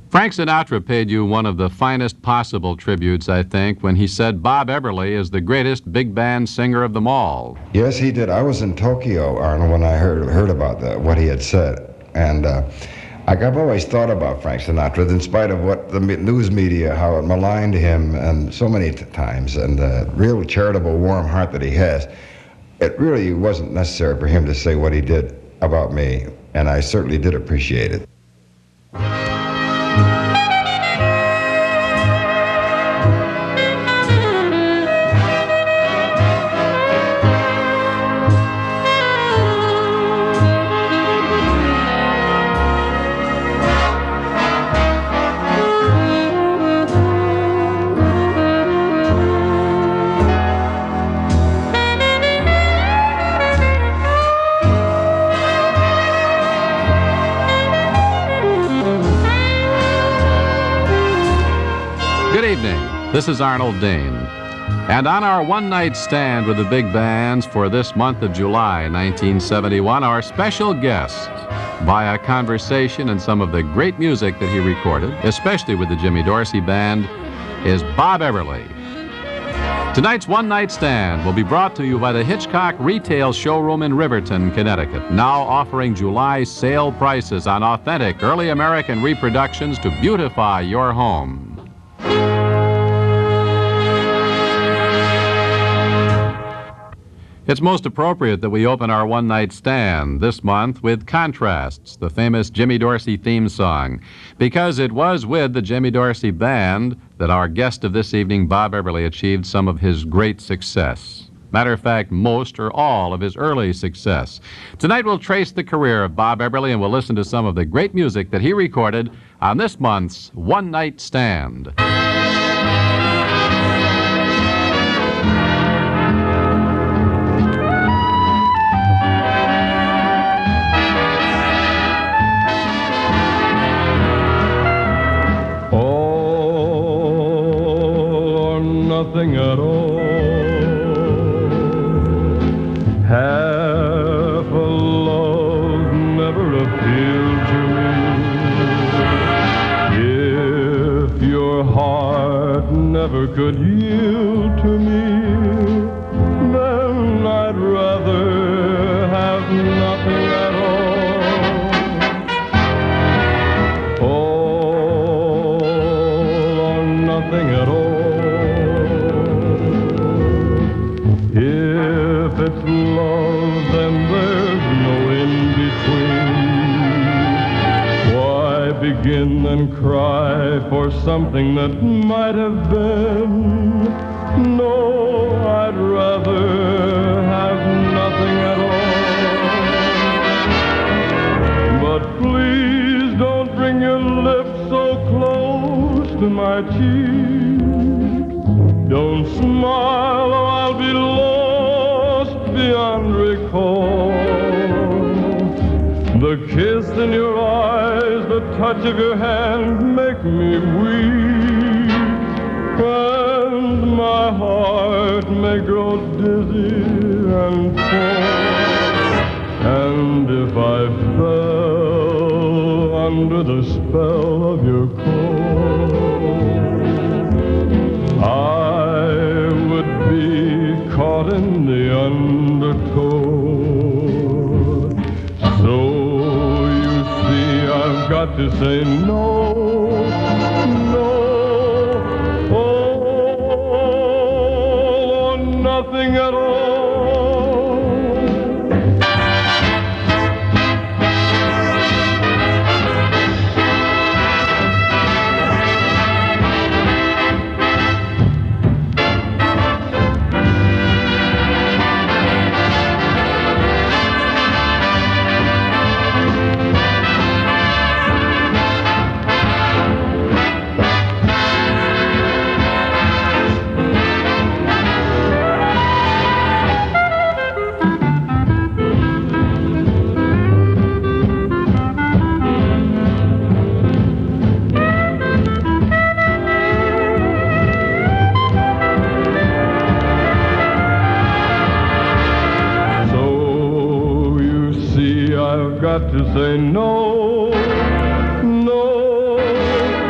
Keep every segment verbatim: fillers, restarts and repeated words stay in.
Frank Sinatra paid you one of the finest possible tributes, I think, when he said Bob Eberly is the greatest big band singer of them all. Yes, he did. I was in Tokyo, Arnold, when I heard heard about the, what he had said. And uh, I've always thought about Frank Sinatra, in spite of what the news media, how it maligned him and so many t- times, and the real charitable, warm heart that he has. It really wasn't necessary for him to say what he did about me, and I certainly did appreciate it. This is Arnold Dane. And on our one-night stand with the big bands for this month of July nineteen seventy-one, our special guest, via conversation and some of the great music that he recorded, especially with the Jimmy Dorsey Band, is Bob Eberly. Tonight's one-night stand will be brought to you by the Hitchcock Retail Showroom in Riverton, Connecticut, now offering July sale prices on authentic early American reproductions to beautify your home. It's most appropriate that we open our one-night stand this month with Contrasts, the famous Jimmy Dorsey theme song, because it was with the Jimmy Dorsey Band that our guest of this evening, Bob Eberly, achieved some of his great success. Matter of fact, most or all of his early success. Tonight we'll trace the career of Bob Eberly and we'll listen to some of the great music that he recorded on this month's One-Night Stand. Nothing at all. Half a love never appealed to me. If your heart never could yield to me, then I'd rather have nothing at all. All or nothing at all. If it's love, then there's no in-between. Why begin and cry for something that might have been? No, I'd rather have nothing at all. But please don't bring your lips so close to my cheek. Don't smile or I'll be lost beyond recall. The kiss in your eyes, the touch of your hand make me weak, and my heart may grow dizzy and fall. And if I fell under the spell of your call, I would be caught in the undertow. So you see I've got to say no, no, oh, or nothing at all. I've got to say no, no,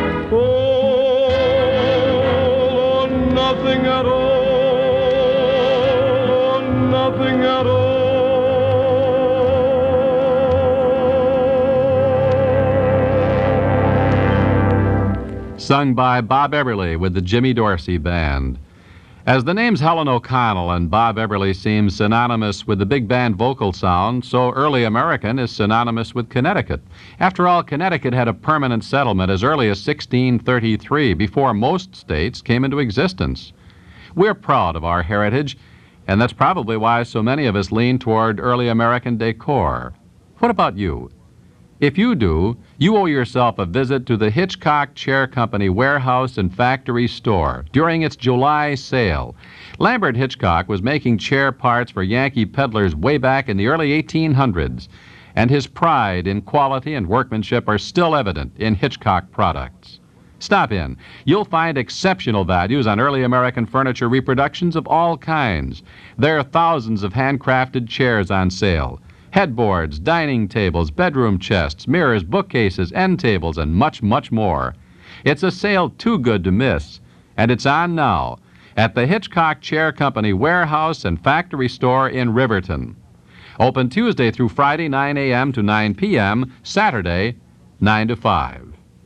sung by Bob Eberly with the Jimmy Dorsey Band. As the names Helen O'Connell and Bob Eberly seem synonymous with the big band vocal sound, so early American is synonymous with Connecticut. After all, Connecticut had a permanent settlement as early as sixteen thirty-three, before most states came into existence. We're proud of our heritage, and that's probably why so many of us lean toward early American decor. What about you? If you do, you owe yourself a visit to the Hitchcock Chair Company warehouse and factory store during its July sale. Lambert Hitchcock was making chair parts for Yankee peddlers way back in the early eighteen hundreds, and his pride in quality and workmanship are still evident in Hitchcock products. Stop in. You'll find exceptional values on early American furniture reproductions of all kinds. There are thousands of handcrafted chairs on sale. Headboards, dining tables, bedroom chests, mirrors, bookcases, end tables, and much, much more. It's a sale too good to miss, and it's on now at the Hitchcock Chair Company warehouse and factory store in Riverton. Open Tuesday through Friday, nine a.m. to nine p.m., Saturday, nine to five.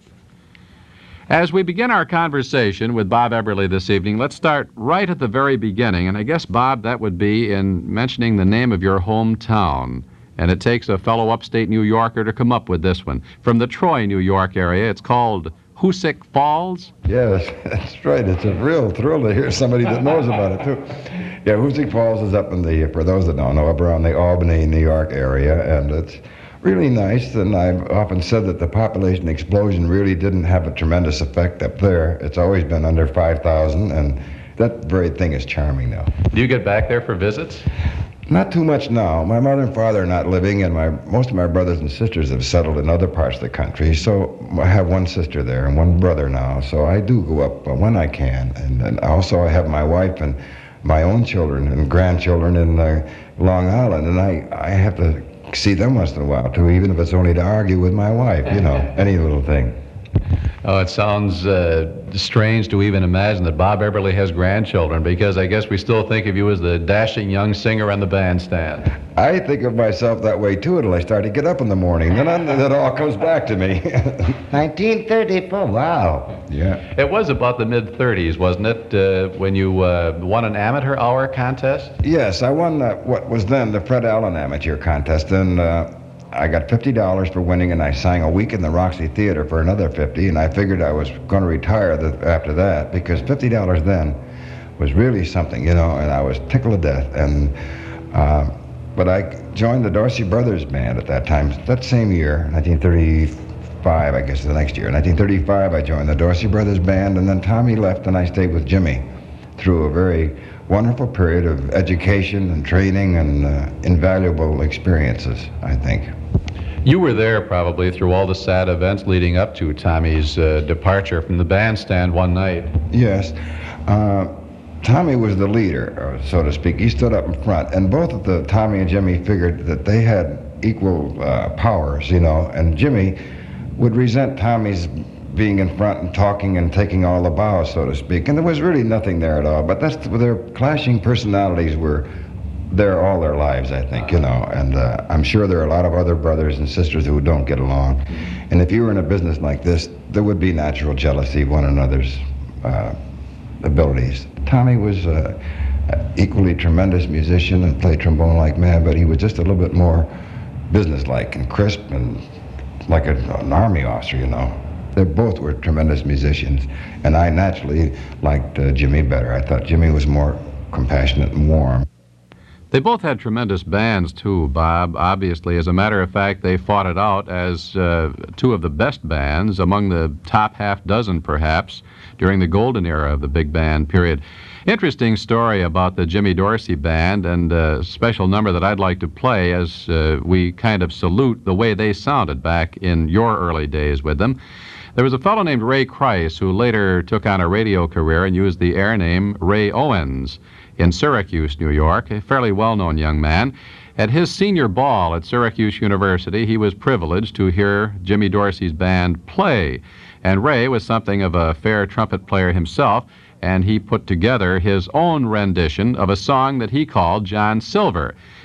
As we begin our conversation with Bob Eberly this evening, let's start right at the very beginning, and I guess, Bob, that would be in mentioning the name of your hometown. And it takes a fellow upstate New Yorker to come up with this one. From the Troy, New York area, it's called Hoosick Falls? Yes, that's right. It's a real thrill to hear somebody that knows about it, too. Yeah, Hoosick Falls is up in the, for those that don't know, up around the Albany, New York area, and it's really nice, and I've often said that the population explosion really didn't have a tremendous effect up there. It's always been under five thousand, and that very thing is charming now. Do you get back there for visits? Not too much now. My mother and father are not living, and my most of my brothers and sisters have settled in other parts of the country, so I have one sister there and one brother now, so I do go up when I can. And, and also I have my wife and my own children and grandchildren in uh, Long Island, and I, I have to see them once in a while, too, even if it's only to argue with my wife, you know, any little thing. Oh, it sounds uh, strange to even imagine that Bob Eberly has grandchildren, because I guess we still think of you as the dashing young singer on the bandstand. I think of myself that way, too, until I start to get up in the morning. Then it all comes back to me. nineteen thirty-four, wow. Yeah. It was about the mid-thirties, wasn't it, uh, when you uh, won an amateur hour contest? Yes, I won uh, what was then the Fred Allen Amateur Contest, and uh, I got fifty dollars for winning, and I sang a week in the Roxy Theater for another fifty, and I figured I was going to retire the, after that, because fifty dollars then was really something, you know, and I was tickled to death. And uh, but I joined the Dorsey Brothers Band at that time, that same year, nineteen thirty-five, I guess the next year. In nineteen thirty-five, I joined the Dorsey Brothers Band, and then Tommy left, and I stayed with Jimmy through a very wonderful period of education and training and uh, invaluable experiences, I think. You were there probably through all the sad events leading up to Tommy's uh, departure from the bandstand one night. Yes. Uh, Tommy was the leader, uh, so to speak. He stood up in front, and both of the Tommy and Jimmy figured that they had equal uh, powers, you know, and Jimmy would resent Tommy's being in front and talking and taking all the bows, so to speak. And there was really nothing there at all, but that's their clashing personalities were there all their lives, I think, you know, and uh, I'm sure there are a lot of other brothers and sisters who don't get along. And if you were in a business like this, there would be natural jealousy of one another's uh, abilities. Tommy was uh, an equally tremendous musician and played trombone like mad, but he was just a little bit more businesslike and crisp and like a, an army officer, you know. They both were tremendous musicians, and I naturally liked uh, Jimmy better. I thought Jimmy was more compassionate and warm. They both had tremendous bands, too, Bob. Obviously, as a matter of fact, they fought it out as uh, two of the best bands, among the top half dozen, perhaps, during the golden era of the big band period. Interesting story about the Jimmy Dorsey Band, and a special number that I'd like to play as uh, we kind of salute the way they sounded back in your early days with them. There was a fellow named Ray Krice who later took on a radio career and used the air name Ray Owens in Syracuse, New York, a fairly well-known young man. At his senior ball at Syracuse University, he was privileged to hear Jimmy Dorsey's band play. And Ray was something of a fair trumpet player himself, and he put together his own rendition of a song that he called John Silver.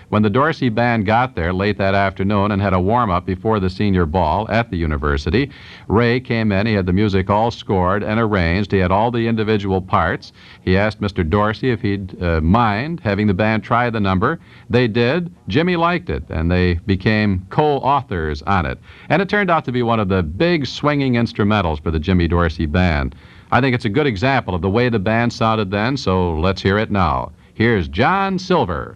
When the Dorsey Band got there late that afternoon and had a warm-up before the senior ball at the university, Ray came in. He had the music all scored and arranged. He had all the individual parts. He asked Mister Dorsey if he'd uh, mind having the band try the number. They did. Jimmy liked it, and they became co-authors on it. And it turned out to be one of the big swinging instrumentals for the Jimmy Dorsey Band. I think it's a good example of the way the band sounded then, so let's hear it now. Here's John Silver.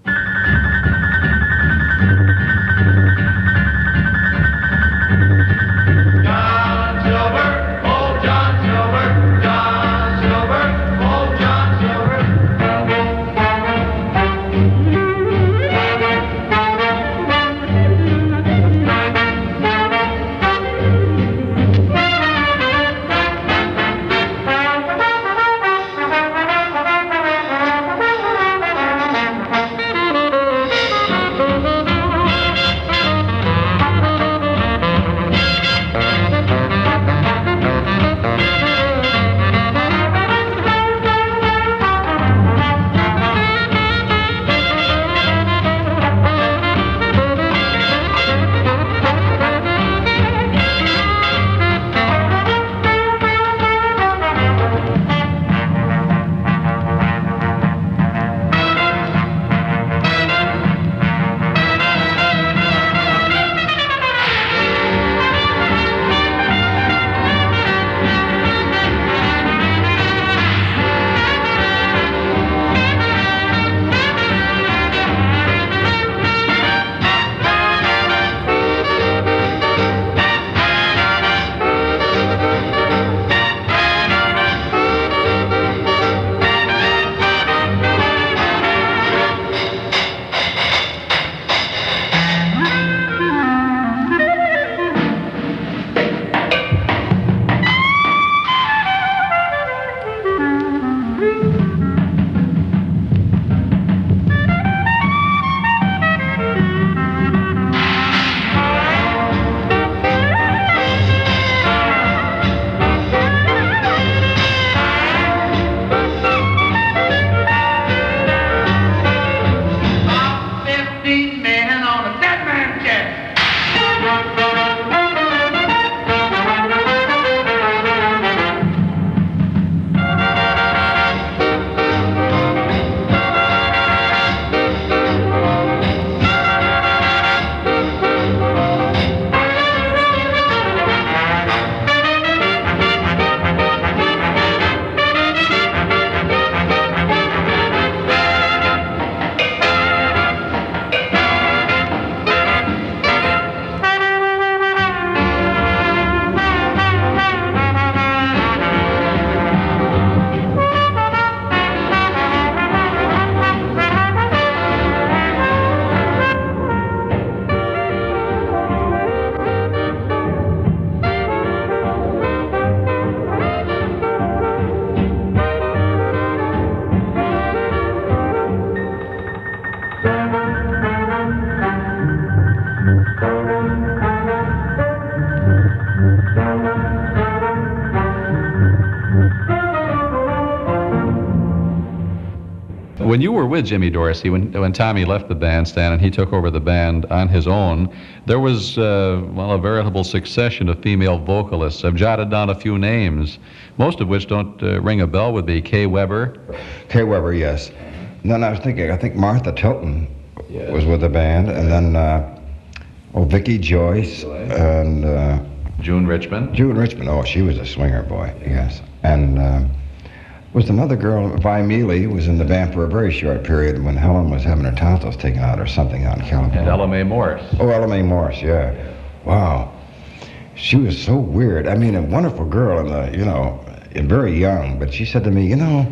When you were with Jimmy Dorsey, when, when Tommy left the bandstand and he took over the band on his own, there was, uh, well, a veritable succession of female vocalists. I've jotted down a few names, most of which don't uh, ring a bell with me. Kay Weber. Kay Weber, yes. And then I was thinking, I think Martha Tilton yes. was with the band, and then, uh, oh, Vicki Joyce, and... Uh, June Richmond. June Richmond, oh, she was a swinger, boy, yes. And... Uh, was another girl, Vi Mealy, was in the band for a very short period when Helen was having her tonsils taken out or something out in California. And Ella Mae Morris. Oh, Ella Mae Morris, yeah. Wow. She was so weird. I mean, a wonderful girl, and uh, you know, and very young, but she said to me, you know,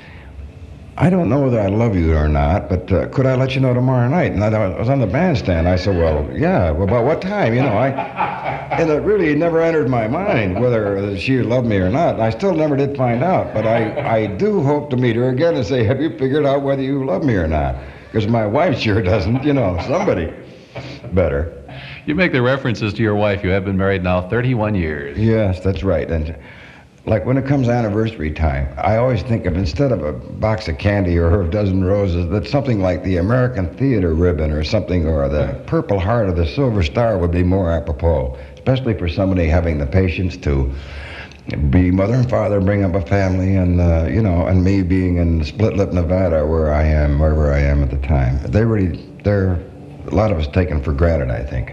I don't know whether I love you or not, but uh, could I let you know tomorrow night? And I, I was on the bandstand. I said, well, yeah, well, about what time? You know, I, and it really never entered my mind whether she loved me or not. I still never did find out, but I, I do hope to meet her again and say, have you figured out whether you love me or not? Because my wife sure doesn't, you know, somebody better. You make the references to your wife. You have been married now thirty-one years. Yes, that's right. And like when it comes anniversary time, I always think of, instead of a box of candy or a dozen roses, that something like the American Theater ribbon or something, or the Purple Heart or the Silver Star would be more apropos, especially for somebody having the patience to be mother and father, bring up a family, and, uh, you know, and me being in Split Lip, Nevada, where I am, wherever I am at the time. They really, they're, a lot of us taken for granted, I think.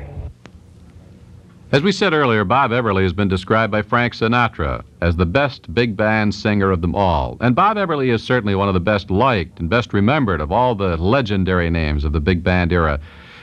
As we said earlier, Bob Everly has been described by Frank Sinatra as the best big band singer of them all. And Bob Everly is certainly one of the best liked and best remembered of all the legendary names of the big band era.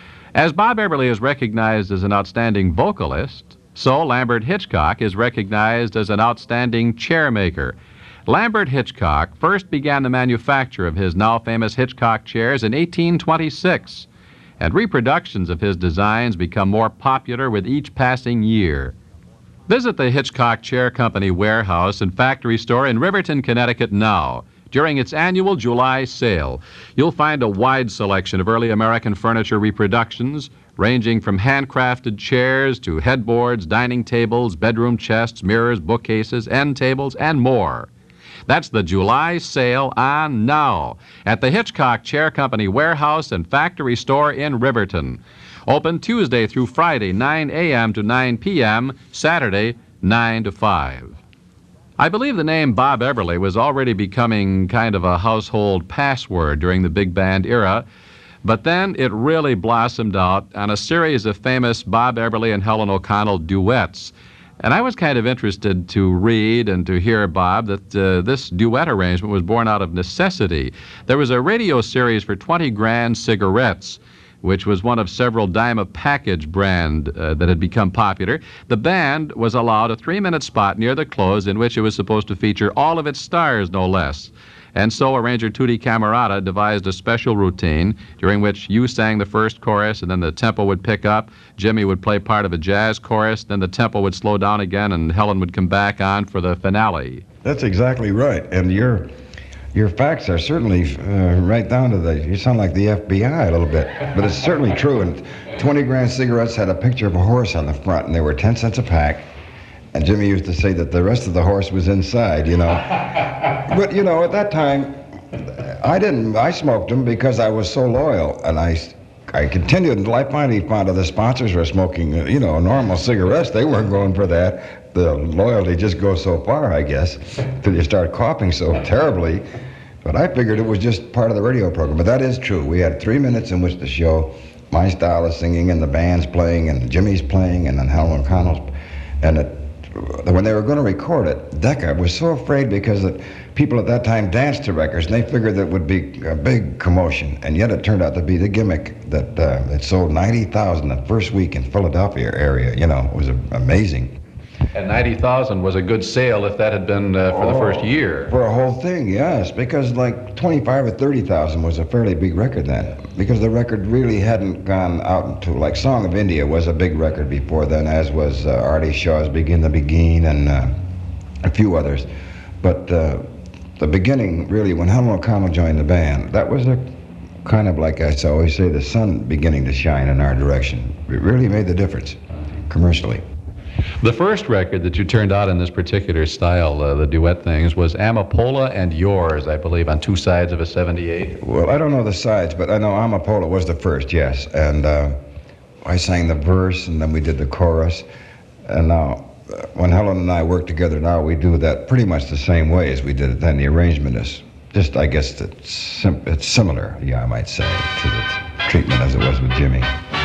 As Bob Everly is recognized as an outstanding vocalist, so Lambert Hitchcock is recognized as an outstanding chairmaker. Lambert Hitchcock first began the manufacture of his now famous Hitchcock chairs in eighteen twenty-six. And reproductions of his designs become more popular with each passing year. Visit the Hitchcock Chair Company warehouse and factory store in Riverton, Connecticut now. During its annual July sale, you'll find a wide selection of early American furniture reproductions, ranging from handcrafted chairs to headboards, dining tables, bedroom chests, mirrors, bookcases, end tables, and more. That's the July sale on now at the Hitchcock Chair Company warehouse and factory store in Riverton. Open Tuesday through Friday, nine a.m. to nine p.m., Saturday, nine to five. I believe the name Bob Everly was already becoming kind of a household password during the big band era, but then it really blossomed out on a series of famous Bob Everly and Helen O'Connell duets. And I was kind of interested to read and to hear, Bob, that uh, this duet arrangement was born out of necessity. There was a radio series for twenty grand cigarettes, which was one of several Dyma package brand uh, that had become popular. The band was allowed a three-minute spot near the close in which it was supposed to feature all of its stars, no less. And so arranger Tutti Camerata devised a special routine during which you sang the first chorus, and then the tempo would pick up. Jimmy would play part of a jazz chorus, then the tempo would slow down again, and Helen would come back on for the finale. That's exactly right. And your your facts are certainly uh, right down to the, you sound like the F B I a little bit. But it's certainly true. And twenty grand cigarettes had a picture of a horse on the front, and they were ten cents a pack. And Jimmy used to say that the rest of the horse was inside, you know. But, you know, at that time, I didn't, I smoked them because I was so loyal. And I, I continued until I finally found out the sponsors were smoking, you know, normal cigarettes. They weren't going for that. The loyalty just goes so far, I guess, till you start coughing so terribly. But I figured it was just part of the radio program. But that is true. We had three minutes in which to show my style of singing, and the band's playing, and Jimmy's playing, and then Helen O'Connell's. And it, when they were going to record it, Decca was so afraid because the people at that time danced to records, and they figured that it would be a big commotion. And yet it turned out to be the gimmick that uh, it sold ninety thousand the first week in Philadelphia area. You know, it was amazing. And ninety thousand was a good sale if that had been uh, for oh, the first year. For a whole thing, yes, because like twenty-five or thirty thousand was a fairly big record then, because the record really hadn't gone out into, like Song of India was a big record before then, as was uh, Artie Shaw's Begin the Begin and uh, a few others. But uh, the beginning, really, when Helen O'Connell joined the band, that was a kind of like I always say, the sun beginning to shine in our direction. It really made the difference commercially. The first record that you turned out in this particular style, uh, the duet things, was Amapola and Yours, I believe, on two sides of a seventy-eight. Well, I don't know the sides, but I know Amapola was the first, yes. And uh, I sang the verse, and then we did the chorus. And now, uh, when Helen and I work together now, we do that pretty much the same way as we did it then. The arrangement is just, I guess, it's, sim- it's similar, yeah, I might say, to the t- treatment as it was with Jimmy.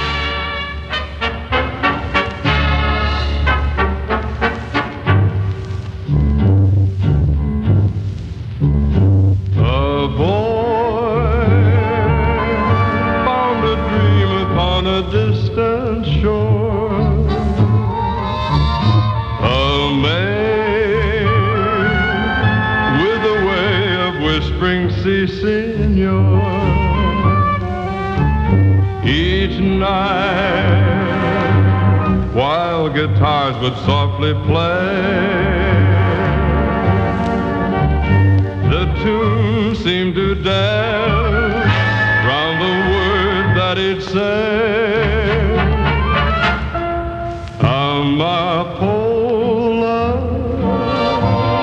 Guitars would softly play. The tune seemed to dance round the word that it said. Amapola,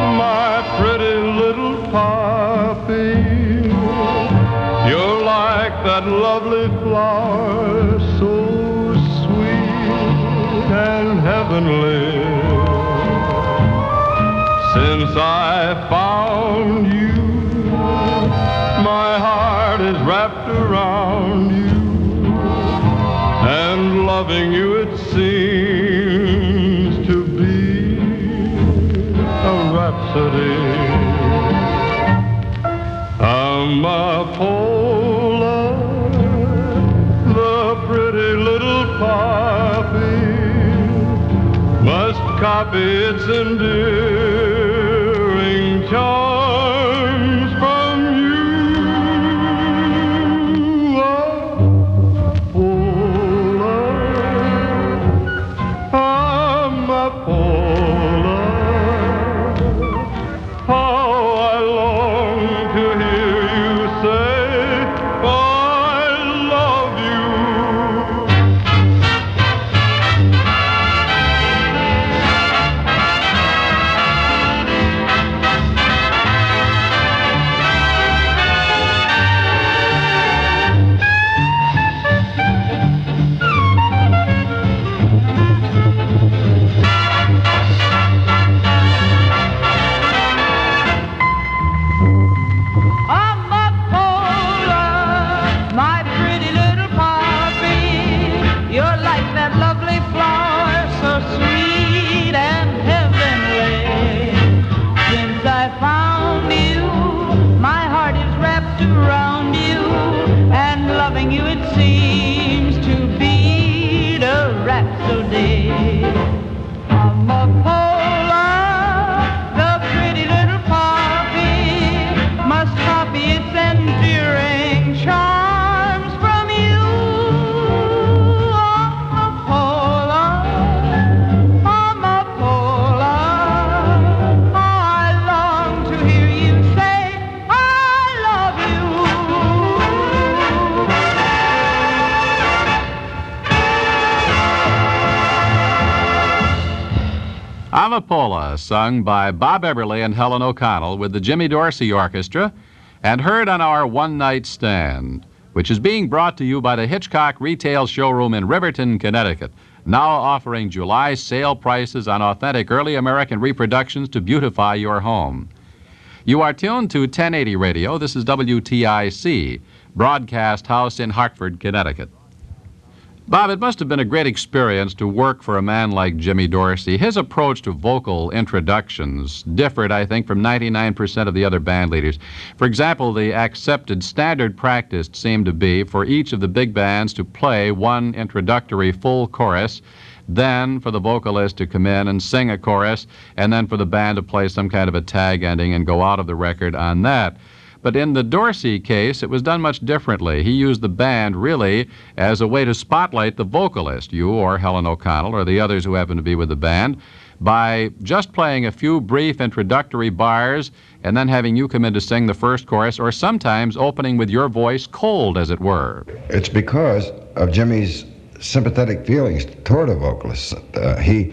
heavenly. Since I found you, my heart is wrapped around you, and loving you it seems to be a rhapsody. Amapola, the pretty little poppy, must copy its endearing charms from you. Amapola, Amapola, how I long to hear you say, I love you. Amapola, my pretty little poppy, you're like that lovely flower, so sweet and heavenly. Since I found you, my heart is wrapped around you, and loving you it seems to be the rhapsody. Amapola, the pretty little poppy, must copy its endearing charms from you. Amapola, Amapola, how I long to hear you say, I love you. Amapola, sung by Bob Eberly and Helen O'Connell with the Jimmy Dorsey Orchestra, and heard on our One Night Stand, which is being brought to you by the Hitchcock Retail Showroom in Riverton, Connecticut, now offering July sale prices on authentic early American reproductions to beautify your home. You are tuned to ten eighty Radio. This is W T I C, Broadcast House in Hartford, Connecticut. Bob, it must have been a great experience to work for a man like Jimmy Dorsey. His approach to vocal introductions differed, I think, from ninety-nine percent of the other band leaders. For example, the accepted standard practice seemed to be for each of the big bands to play one introductory full chorus, then for the vocalist to come in and sing a chorus, and then for the band to play some kind of a tag ending and go out of the record on that. But in the Dorsey case, it was done much differently. He used the band really as a way to spotlight the vocalist, you or Helen O'Connell or the others who happen to be with the band, by just playing a few brief introductory bars and then having you come in to sing the first chorus, or sometimes opening with your voice cold, as it were. It's because of Jimmy's sympathetic feelings toward a vocalist. Uh, he,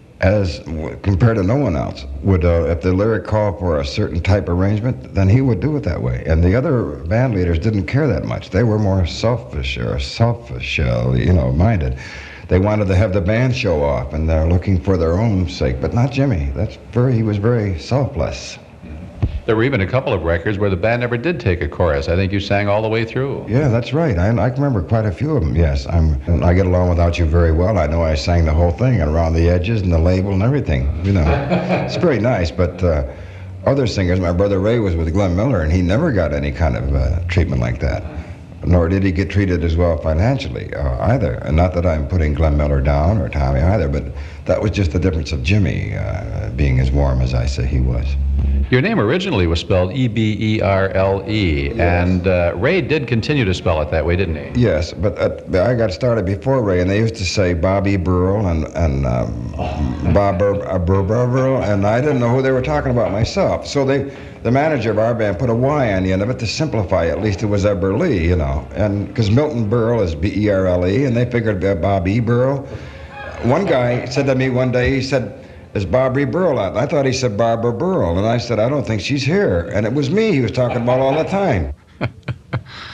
as compared to no one else, would, uh, if the lyric called for a certain type arrangement, then he would do it that way. And the other band leaders didn't care that much. They were more selfish or selfish, uh, you know, minded. They wanted to have the band show off, and they're looking for their own sake, but not Jimmy. That's very, he was very selfless. There were even a couple of records where the band never did take a chorus. I think you sang all the way through. Yeah, that's right. I, I can remember quite a few of them, yes. I'm, and I Get Along Without You very well. I know I sang the whole thing, and around the edges and the label and everything, you know. It's very nice, but uh, other singers, my brother Ray was with Glenn Miller, and he never got any kind of uh, treatment like that. Nor did he get treated as well financially uh, either. And not that I'm putting Glenn Miller down or Tommy either, but that was just the difference of Jimmy uh, being as warm as I say he was. Your name originally was spelled E B E R L E, yes. and uh, Ray did continue to spell it that way, didn't he? Yes, but uh, I got started before Ray, and they used to say Bobby Burl and, and um, Bob Bur- uh, Bur- Bur- Burl, and I didn't know who they were talking about myself. So they, the manager of our band put a Y on the end of it to simplify. At least it was Eberle, you know, and because Milton Berle is B E R L E, and they figured uh, Bobby Burl. One guy said to me one day, he said, "Is Barbie Burl out?" I thought he said Barbara Burl, and I said, "I don't think she's here." And it was me he was talking about all the time.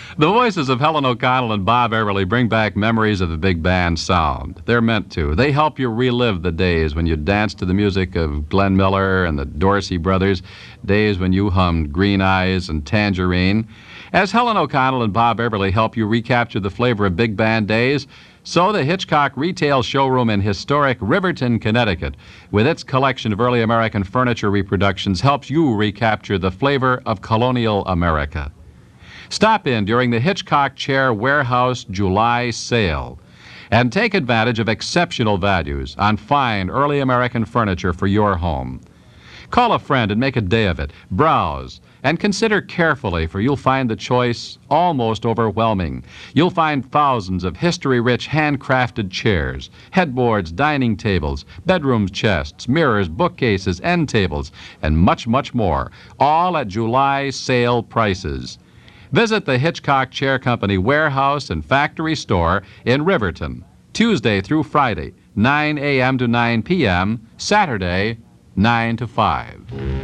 The voices of Helen O'Connell and Bob Everly bring back memories of the big band sound. They're meant to. They help you relive the days when you danced to the music of Glenn Miller and the Dorsey Brothers, days when you hummed Green Eyes and Tangerine. As Helen O'Connell and Bob Everly help you recapture the flavor of big band days, so the Hitchcock Retail Showroom in historic Riverton, Connecticut, with its collection of early American furniture reproductions, helps you recapture the flavor of colonial America. Stop in during the Hitchcock Chair Warehouse July sale and take advantage of exceptional values on fine early American furniture for your home. Call a friend and make a day of it. Browse and consider carefully, for you'll find the choice almost overwhelming. You'll find thousands of history-rich handcrafted chairs, headboards, dining tables, bedroom chests, mirrors, bookcases, end tables, and much, much more, all at July sale prices. Visit the Hitchcock Chair Company warehouse and factory store in Riverton, Tuesday through Friday, nine a.m. to nine p.m., Saturday, nine to five.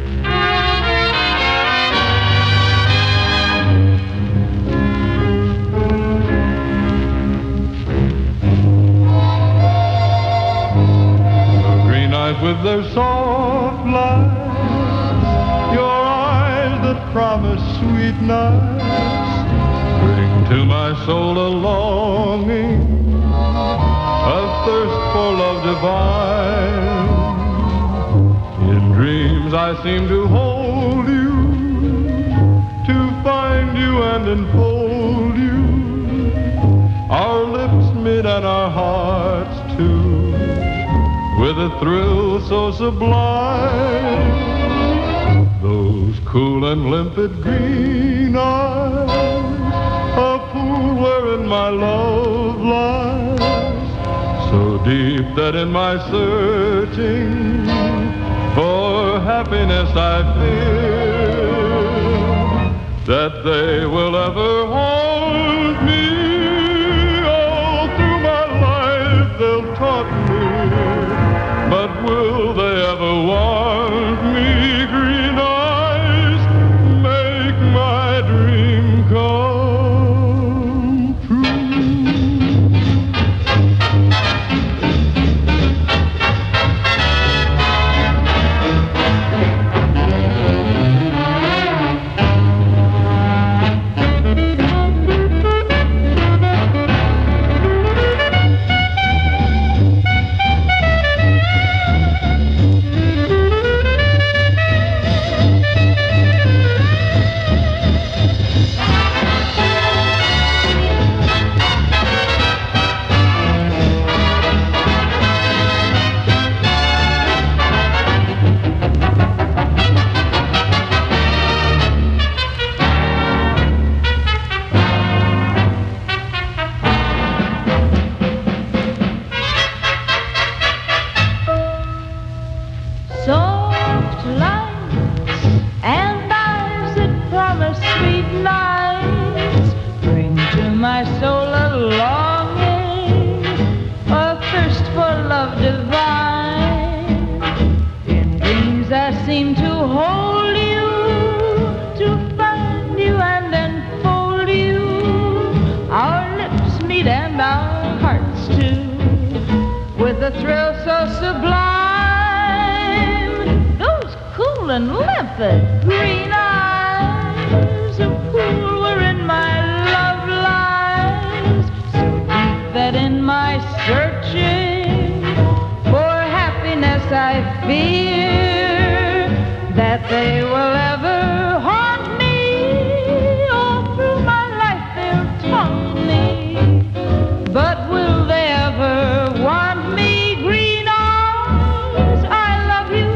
The green eyes with their soft lies, your eyes that promise sweet nights, bring to my soul a longing, a thirst for love divine. In dreams I seem to hold you, to find you and enfold you, our lips meet and our hearts too, with a thrill so sublime. Those cool and limpid green eyes, a pool wherein my love lies, so deep that in my searching for happiness I fear that they will ever haunt me. All through my life they'll taunt me, but will they ever want me? Green eyes make my dream come true. Soft lights and eyes that promise sweet nights bring to my soul a longing, a thirst for love divine. In dreams I seem to hold you, to find you and enfold you, our lips meet and our hearts too, with a thrill so sublime. Cool and limpid green eyes, a pool wherein my love lies, so deep that in my searching for happiness I fear that they will ever haunt me. All through my life they'll taunt me, but will they ever want me? Green eyes, I love you.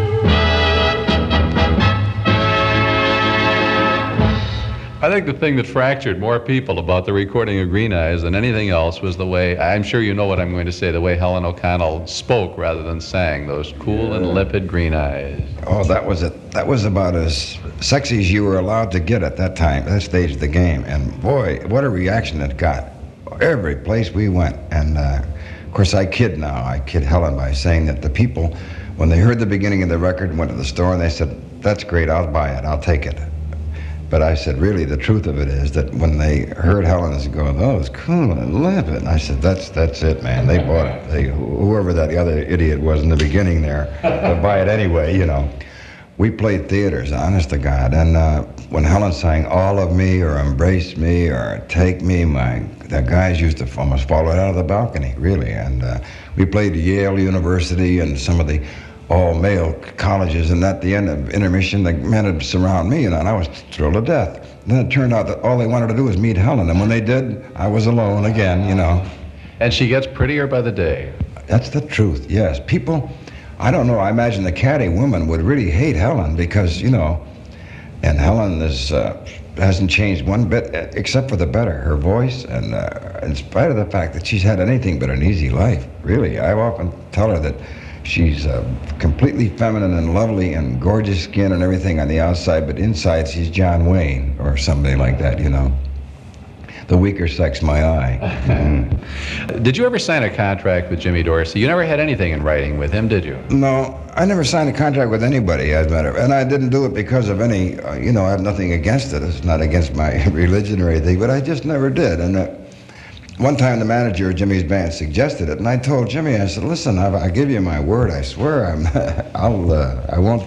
I think the thing that fractured more people about the recording of Green Eyes than anything else was the way, I'm sure you know what I'm going to say, the way Helen O'Connell spoke rather than sang, those cool and limpid green eyes. Oh, that was it. That was about as sexy as you were allowed to get at that time, that stage of the game. And boy, what a reaction it got. Every place we went. And uh, of course, I kid now. I kid Helen by saying that the people, when they heard the beginning of the record, went to the store and they said, "That's great, I'll buy it, I'll take it." But I said, really, the truth of it is that when they heard Helen's go, oh, it's cool and live. I said, that's that's it, man. They bought it. They, whoever that other idiot was in the beginning there, would buy it anyway, you know. We played theaters, honest to God. And uh, when Helen sang All of Me or Embrace Me or Take Me, my the guys used to almost fall right out of the balcony, really. And uh, we played at Yale University and some of the all-male colleges, and at the end of intermission, the men would surround me, and I was thrilled to death. And then it turned out that all they wanted to do was meet Helen, and when they did, I was alone again, you know. And she gets prettier by the day. That's the truth, yes. People, I don't know, I imagine the catty woman would really hate Helen because, you know, and Helen is, uh, hasn't changed one bit, except for the better. Her voice, and uh, in spite of the fact that she's had anything but an easy life, really. I often tell her that she's uh, completely feminine and lovely and gorgeous skin and everything on the outside, but inside she's John Wayne or somebody like that, you know. The weaker sex, my eye. Mm. Did you ever sign a contract with Jimmy Dorsey? You never had anything in writing with him, did you? No, I never signed a contract with anybody, as a matter of fact. And I didn't do it because of any, uh, you know, I have nothing against it. It's not against my religion or anything, but I just never did. And uh, one time the manager of Jimmy's band suggested it, and I told Jimmy, I said, listen, I, I give you my word, I swear, I'm, I'll, uh, I won't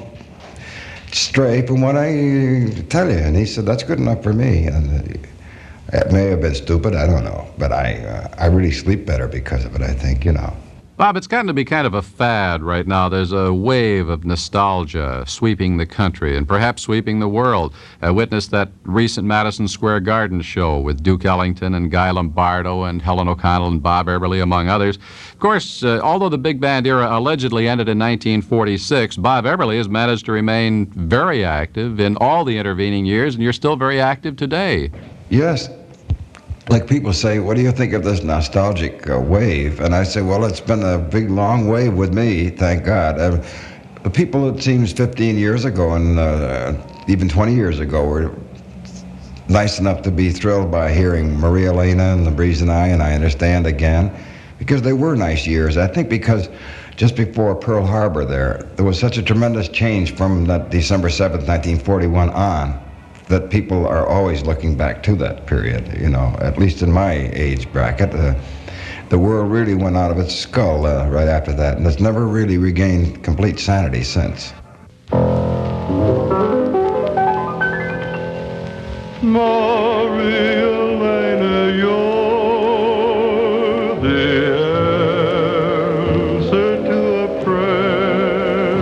stray from what I tell you. And he said, that's good enough for me. And uh, it may have been stupid, I don't know, but I, uh, I really sleep better because of it, I think, you know. Bob, it's gotten to be kind of a fad right now. There's a wave of nostalgia sweeping the country and perhaps sweeping the world. I witnessed that recent Madison Square Garden show with Duke Ellington and Guy Lombardo and Helen O'Connell and Bob Eberly, among others. Of course, uh, although the big band era allegedly ended in nineteen forty-six, Bob Eberly has managed to remain very active in all the intervening years, and you're still very active today. Yes. Like people say, what do you think of this nostalgic uh, wave? And I say, well, it's been a big, long wave with me, thank God. Uh, the people, it seems, fifteen years ago and uh, even twenty years ago were nice enough to be thrilled by hearing Maria Elena and The Breeze and I, and I Understand Again, because they were nice years. I think because just before Pearl Harbor there, there was such a tremendous change from that December seventh, nineteen forty-one on, that people are always looking back to that period, you know, at least in my age bracket. Uh, the world really went out of its skull uh, right after that, and it's never really regained complete sanity since. Maria Elena, you're the answer to a prayer.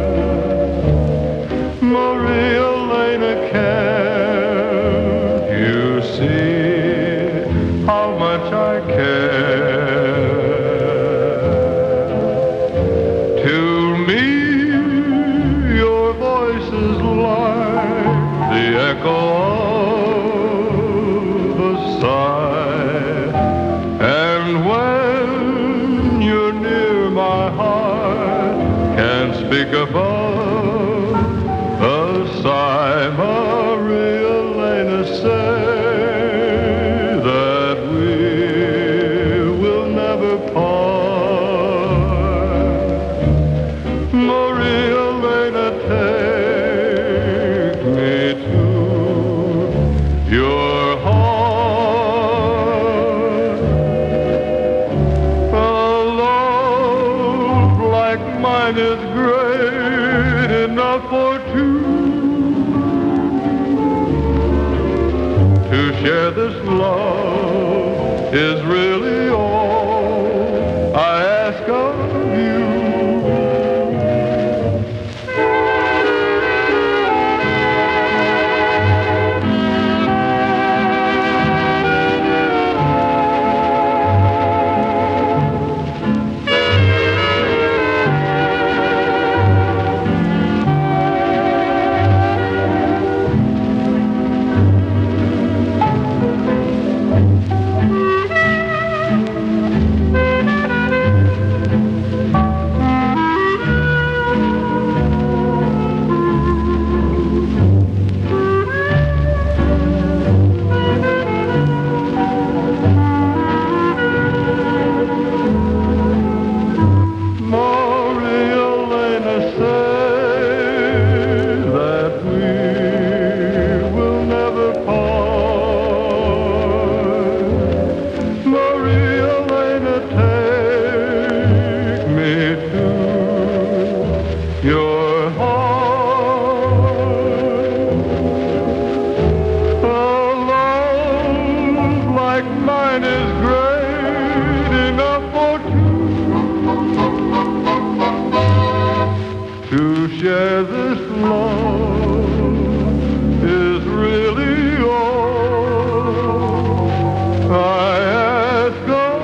Maria Elena, can't you see how much I care? To me, your voice is like the echo of a sigh, and when you're near, my heart can't speak above a sigh. Maria Elena, say that we will never part. Maria Elena, take me to your heart. A love like mine is great enough for two. To share this love is really all I ask of you. where this love is really all I ask of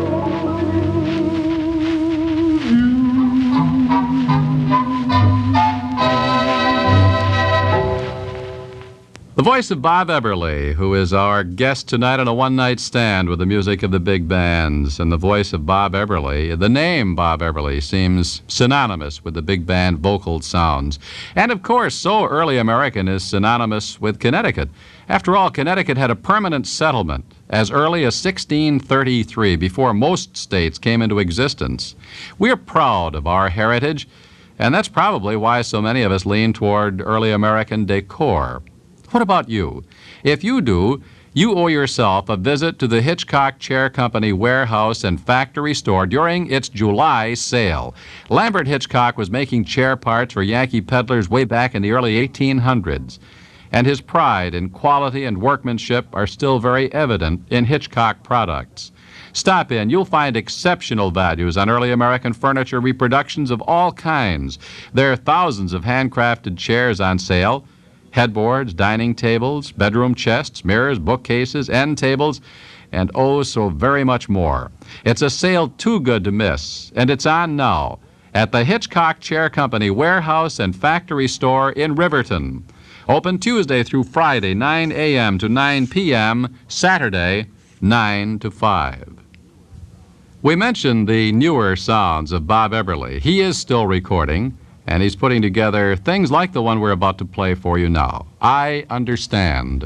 The voice of Bob Eberly, who is our guest tonight on a one-night stand with the music of the big bands. And the voice of Bob Eberly, the name Bob Eberly, seems synonymous with the big band vocal sounds. And of course, so early American is synonymous with Connecticut. After all, Connecticut had a permanent settlement as early as sixteen thirty-three, before most states came into existence. We're proud of our heritage, and that's probably why so many of us lean toward early American decor. What about you? If you do, you owe yourself a visit to the Hitchcock Chair Company warehouse and factory store during its July sale. Lambert Hitchcock was making chair parts for Yankee peddlers way back in the early eighteen hundreds, and his pride in quality and workmanship are still very evident in Hitchcock products. Stop in. You'll find exceptional values on early American furniture reproductions of all kinds. There are thousands of handcrafted chairs on sale, headboards, dining tables, bedroom chests, mirrors, bookcases, end tables, and oh, so very much more. It's a sale too good to miss, and it's on now at the Hitchcock Chair Company warehouse and factory store in Riverton. Open Tuesday through Friday, nine a.m. to nine p.m., Saturday, nine to five. We mentioned the newer sounds of Bob Eberly. He is still recording, and he's putting together things like the one we're about to play for you now. I Understand.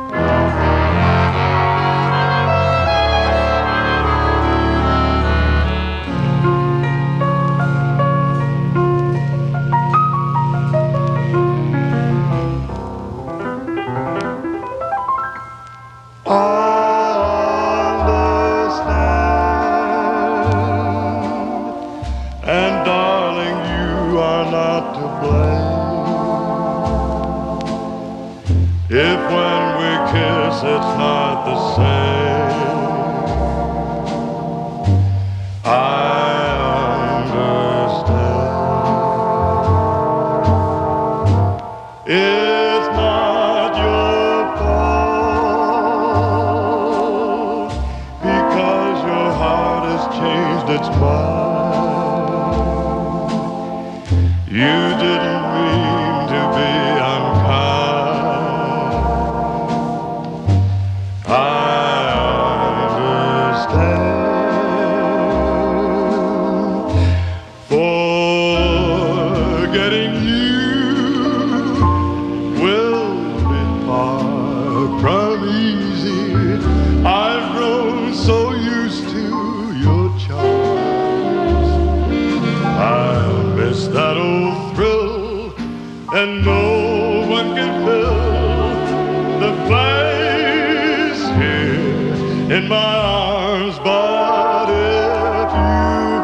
If when we kiss it's not the same, I understand. It's not your fault, because your heart has changed its mind. You didn't mean to be unkind. And no one can fill the place here in my arms. But if you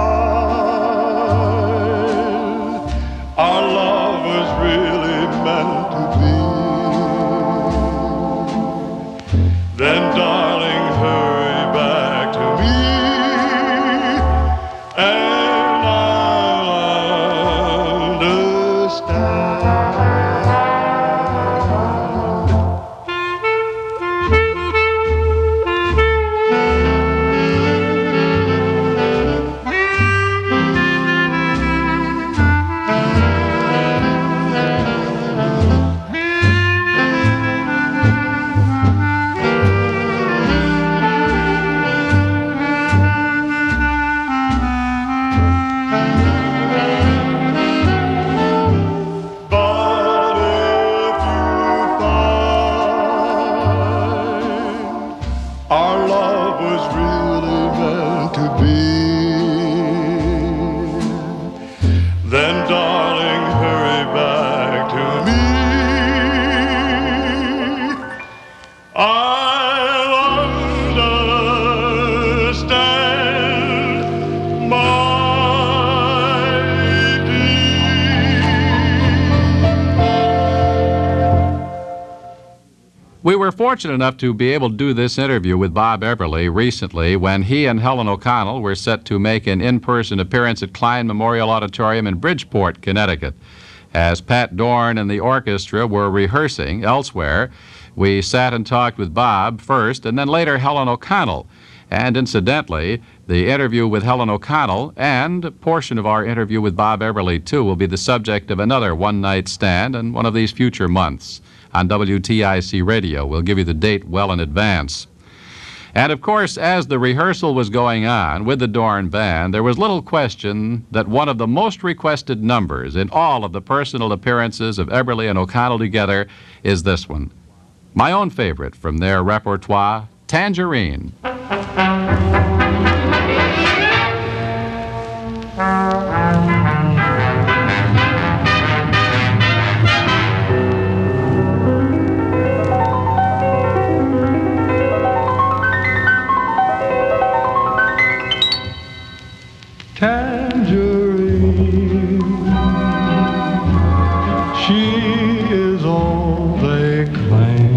find our love was really meant to be, then darling, hurry back to me, and I'll understand. Our love was really meant to be, then darling, hurry back to me. I'll understand, my We were fortunate enough to be able to do this interview with Bob Eberly recently when he and Helen O'Connell were set to make an in-person appearance at Klein Memorial Auditorium in Bridgeport, Connecticut. As Pat Dorn and the orchestra were rehearsing elsewhere, we sat and talked with Bob first, and then later Helen O'Connell. And incidentally, the interview with Helen O'Connell and a portion of our interview with Bob Eberly, too, will be the subject of another one-night stand in one of these future months on W T I C Radio. We'll give you the date well in advance. And, of course, as the rehearsal was going on with the Dorn Band, there was little question that one of the most requested numbers in all of the personal appearances of Eberly and O'Connell together is this one. My own favorite from their repertoire, Tangerine. Tangerine, she is all they claim,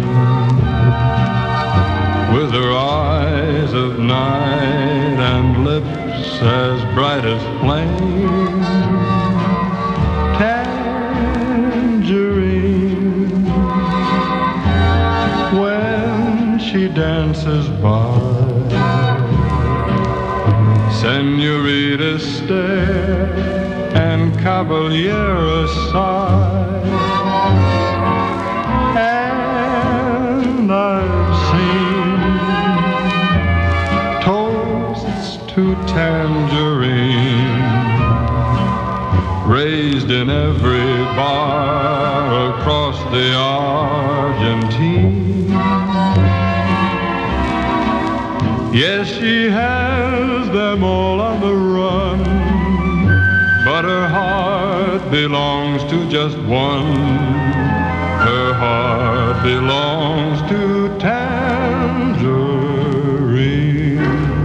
with her eyes of night and lips as bright as flame. Tangerine, when she dances by, Senorita stare and Caballero sigh, and I've seen toasts to Tangerine raised in every bar across the Argentine. Yes, she has them all on the run, but her heart belongs to just one. Her heart belongs to Tangerine.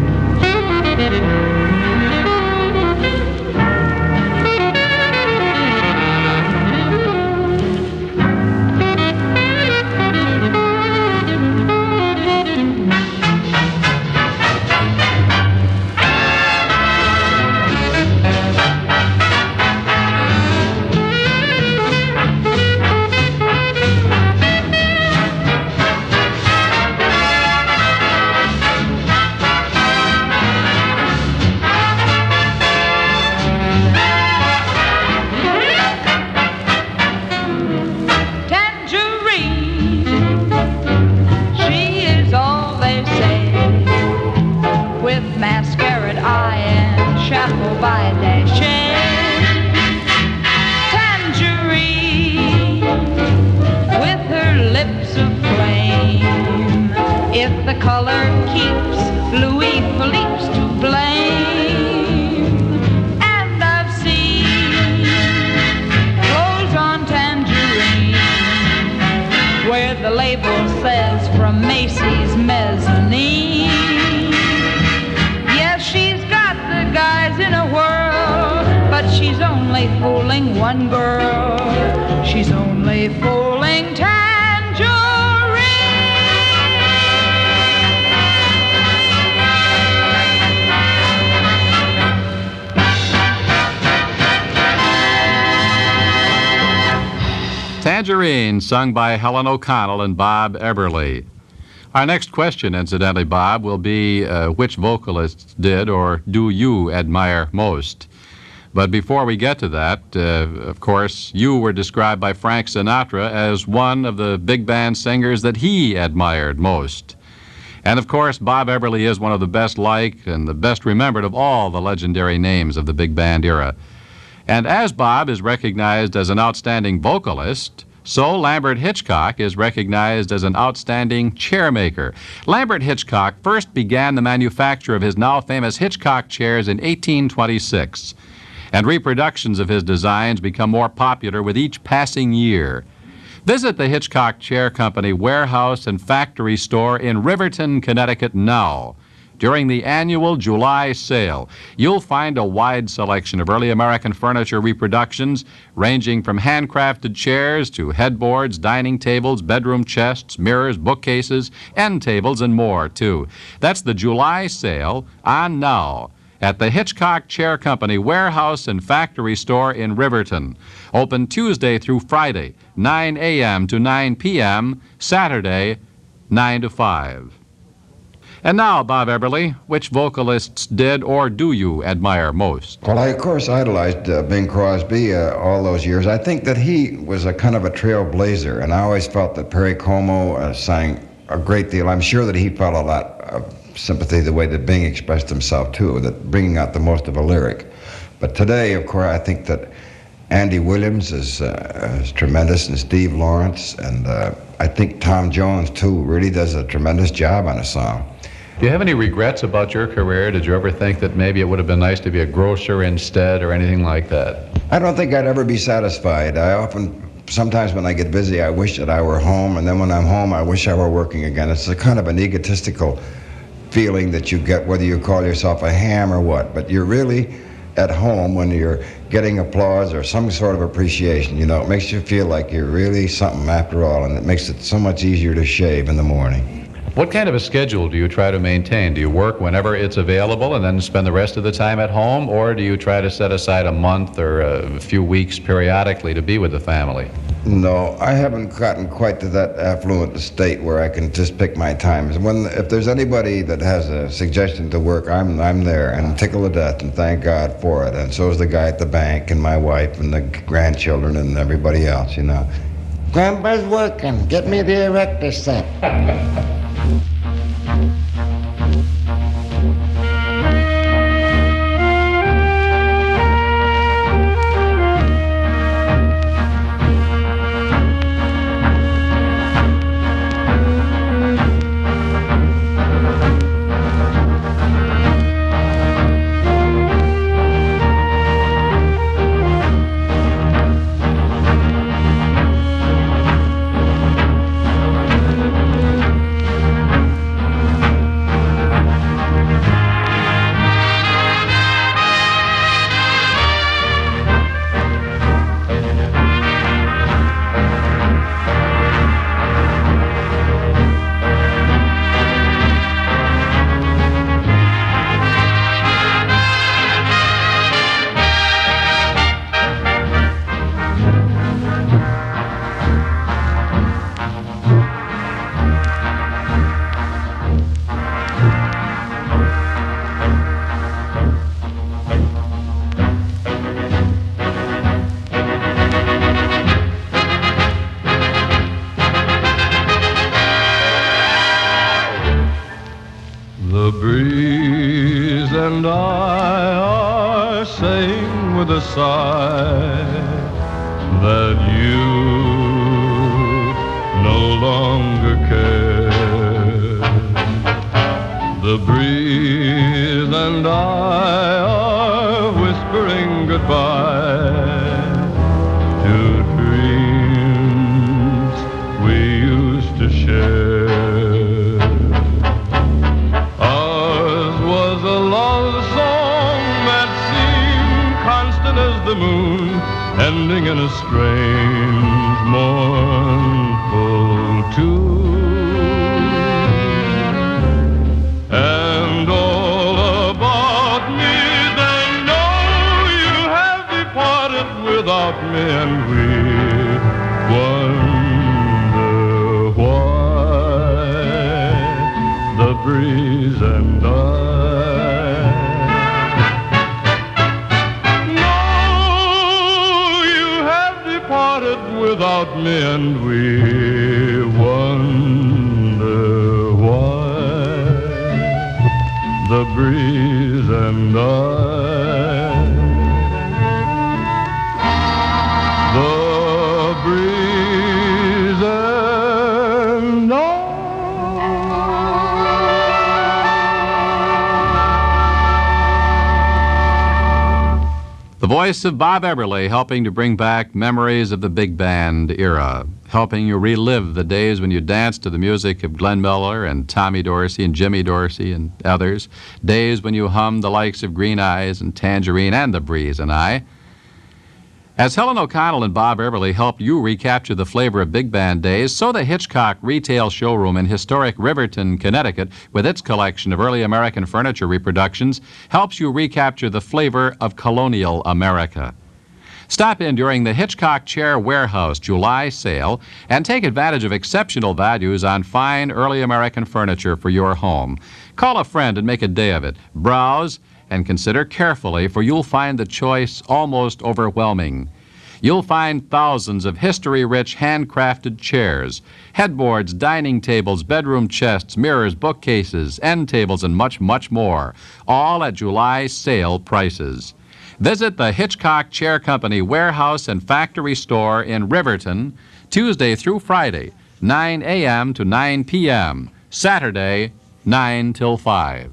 The color keeps Louis Philippe's to blame. And I've seen clothes on Tangerine where the label says from Macy's mezzanine. Yes, she's got the guys in a whirl, but she's only fooling one girl. She's only fooling Tangerine. Tangerine, sung by Helen O'Connell and Bob Eberly. Our next question, incidentally, Bob, will be uh, which vocalists did or do you admire most? But before we get to that, uh, of course, you were described by Frank Sinatra as one of the big band singers that he admired most. And, of course, Bob Eberly is one of the best liked and the best remembered of all the legendary names of the big band era. And as Bob is recognized as an outstanding vocalist, so Lambert Hitchcock is recognized as an outstanding chairmaker. Lambert Hitchcock first began the manufacture of his now famous Hitchcock chairs in eighteen twenty-six, and reproductions of his designs become more popular with each passing year. Visit the Hitchcock Chair Company warehouse and factory store in Riverton, Connecticut now. During the annual July sale, you'll find a wide selection of early American furniture reproductions ranging from handcrafted chairs to headboards, dining tables, bedroom chests, mirrors, bookcases, end tables, and more, too. That's the July sale on now. at the Hitchcock Chair Company warehouse and factory store in Riverton. Open Tuesday through Friday, nine a m to nine p m, Saturday, nine to five. And now, Bob Eberly, which vocalists did or do you admire most? Well, I, of course, idolized uh, Bing Crosby uh, all those years. I think that he was a kind of a trailblazer, and I always felt that Perry Como uh, sang a great deal. I'm sure that he felt a lot of sympathy the way that Bing expressed himself, too, that bringing out the most of a lyric. But today, of course, I think that Andy Williams is, uh, is tremendous, and Steve Lawrence, and uh, I think Tom Jones, too, really does a tremendous job on a song. Do you have any regrets about your career? Did you ever think that maybe it would have been nice to be a grocer instead or anything like that? I don't think I'd ever be satisfied. I often, sometimes when I get busy, I wish that I were home, and then when I'm home, I wish I were working again. It's a kind of an egotistical feeling that you get, whether you call yourself a ham or what, but you're really at home when you're getting applause or some sort of appreciation. You know, it makes you feel like you're really something after all, and it makes it so much easier to shave in the morning. What kind of a schedule do you try to maintain? Do you work whenever it's available and then spend the rest of the time at home, or do you try to set aside a month or a few weeks periodically to be with the family? No, I haven't gotten quite to that affluent state where I can just pick my times. When, if there's anybody that has a suggestion to work, I'm, I'm there and tickle to death, and thank God for it. And so is the guy at the bank and my wife and the grandchildren and everybody else, you know. Grandpa's working. Get me the erector set. The breeze and I are saying with a sigh that you no longer care. The breeze and I are whispering goodbye to dreams we used to share. The moon ending in a strange mournful tune, and all about me they know you have departed without me, and we wonder why the breeze and I without me, and we wonder why the breeze and I, the breeze and I. The voice of Bob Eberly, helping to bring back memories of the big band era, helping you relive the days when you danced to the music of Glenn Miller and Tommy Dorsey and Jimmy Dorsey and others, days when you hummed the likes of Green Eyes and Tangerine and The Breeze and I. As Helen O'Connell and Bob Everly help you recapture the flavor of big band days, so the Hitchcock Retail Showroom in historic Riverton, Connecticut, with its collection of early American furniture reproductions, helps you recapture the flavor of colonial America. Stop in during the Hitchcock Chair Warehouse July sale and take advantage of exceptional values on fine early American furniture for your home. Call a friend and make a day of it. Browse and consider carefully, for you'll find the choice almost overwhelming. You'll find thousands of history-rich handcrafted chairs, headboards, dining tables, bedroom chests, mirrors, bookcases, end tables, and much, much more, all at July sale prices. Visit the Hitchcock Chair Company warehouse and factory store in Riverton, Tuesday through Friday, nine a m to nine p m, Saturday, nine till five.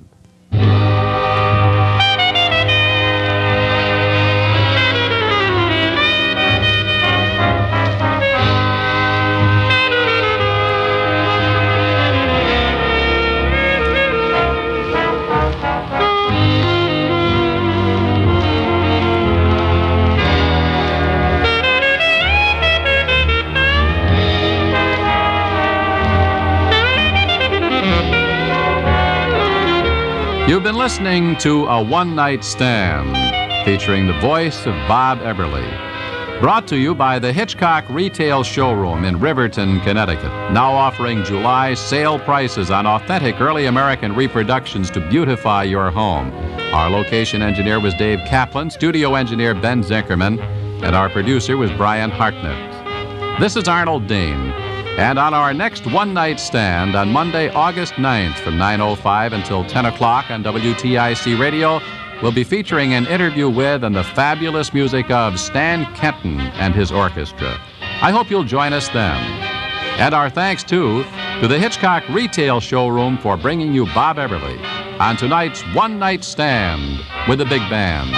You've been listening to A One-Night Stand, featuring the voice of Bob Everly. Brought to you by the Hitchcock Retail Showroom in Riverton, Connecticut, now offering July sale prices on authentic early American reproductions to beautify your home. Our location engineer was Dave Kaplan, studio engineer Ben Zinkerman, and our producer was Brian Hartnett. This is Arnold Dane. And on our next one-night stand on Monday, August ninth from nine oh five until ten o'clock on W T I C Radio, we'll be featuring an interview with and the fabulous music of Stan Kenton and his orchestra. I hope you'll join us then. And our thanks, too, to the Hitchcock Retail Showroom for bringing you Bob Everly on tonight's one-night stand with the big band.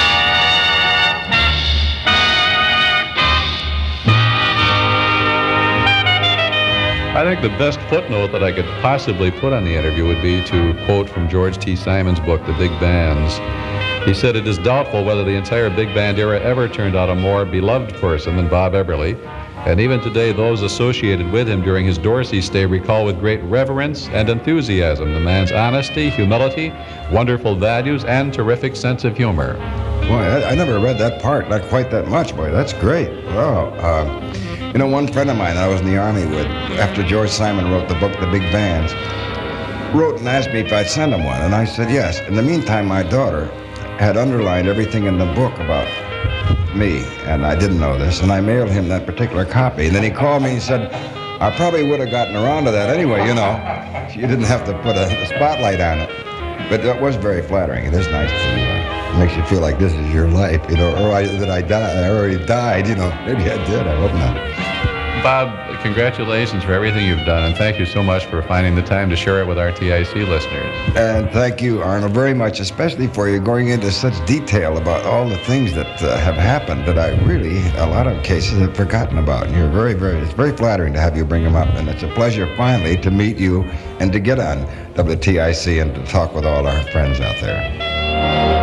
I think the best footnote that I could possibly put on the interview would be to quote from George T. Simon's book, The Big Bands. He said, "It is doubtful whether the entire big band era ever turned out a more beloved person than Bob Everly, and even today those associated with him during his Dorsey stay recall with great reverence and enthusiasm the man's honesty, humility, wonderful values, and terrific sense of humor." Boy, I, I never read that part, not quite that much, boy. That's great. Wow. Uh, You know, one friend of mine that I was in the Army with, after George Simon wrote the book, The Big Bands, wrote and asked me if I'd send him one, and I said yes. In the meantime, my daughter had underlined everything in the book about me, and I didn't know this, and I mailed him that particular copy. And then he called me and said, I probably would have gotten around to that anyway, you know. You didn't have to put a, a spotlight on it. But that was very flattering. It is nice to uh, it makes you feel like this is your life, you know, or I, that I, died, I already died, you know. Maybe I did, I hope not. Bob, congratulations for everything you've done, and thank you so much for finding the time to share it with our T I C listeners. And thank you, Arnold, very much, especially for you going into such detail about all the things that uh, have happened that I really, a lot of cases, have forgotten about. And you're very, very, it's very flattering to have you bring them up, and it's a pleasure finally to meet you and to get on W T I C and to talk with all our friends out there.